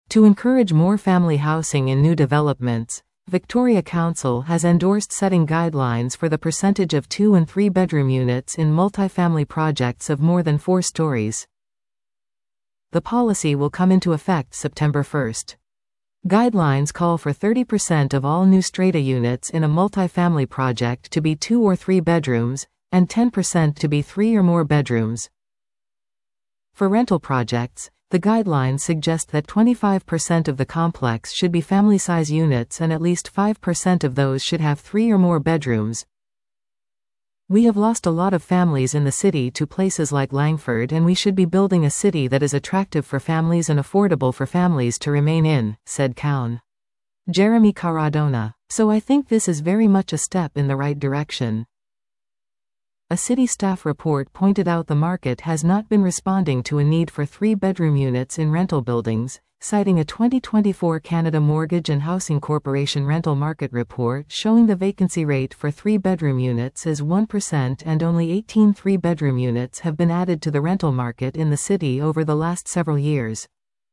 To encourage more family housing in new developments, Victoria Council has endorsed setting guidelines for the percentage of 2- and 3-bedroom units in multifamily projects of more than 4 stories. The policy will come into effect September 1. Guidelines call for 30% of all new strata units in a multifamily project to be 2 or 3 bedrooms, and 10% to be 3 or more bedrooms. For rental projects, the guidelines suggest that 25% of the complex should be family-size units and at least 5% of those should have 3 or more bedrooms. We have lost a lot of families in the city to places like Langford, and we should be building a city that is attractive for families and affordable for families to remain in, said Count Jeremy Caradona. So I think this is very much a step in the right direction. A city staff report pointed out the market has not been responding to a need for 3-bedroom units in rental buildings, citing a 2024 Canada Mortgage and Housing Corporation rental market report showing the vacancy rate for 3-bedroom units is 1% and only 18 3-bedroom units have been added to the rental market in the city over the last several years.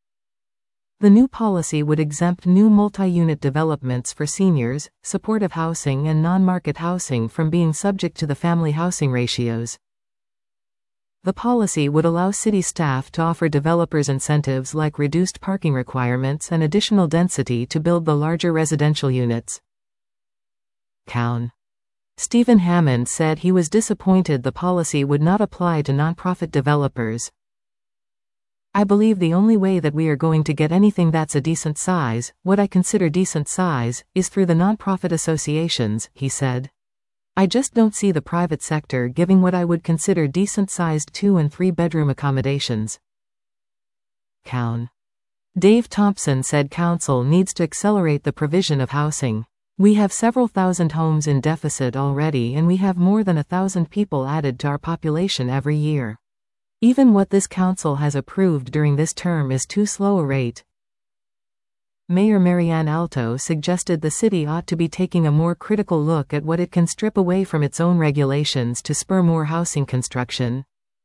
The new policy would exempt new multi-unit developments for seniors, supportive housing and non-market housing from being subject to the family housing ratios. The policy would allow city staff to offer developers incentives like reduced parking requirements and additional density to build the larger residential units. Count Stephen Hammond said he was disappointed the policy would not apply to nonprofit developers. I believe the only way that we are going to get anything that's a decent size, what I consider decent size, is through the nonprofit associations, he said. I just don't see the private sector giving what I would consider decent-sized 2- and 3-bedroom accommodations. Count Dave Thompson said council needs to accelerate the provision of housing. We have several thousand homes in deficit already, and we have more than 1,000 people added to our population every year. Even what this council has approved during this term is too slow a rate. Mayor Marianne Alto suggested the city ought to be taking a more critical look at what it can strip away from its own regulations to spur more housing construction.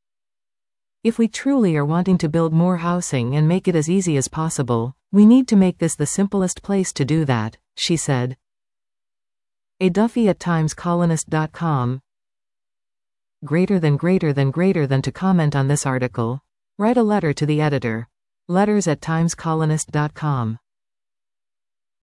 If we truly are wanting to build more housing and make it as easy as possible, we need to make this the simplest place to do that, she said. A Duffy at timescolonist.com. Greater than to comment on this article. Write a letter to the editor. letters@timescolonist.com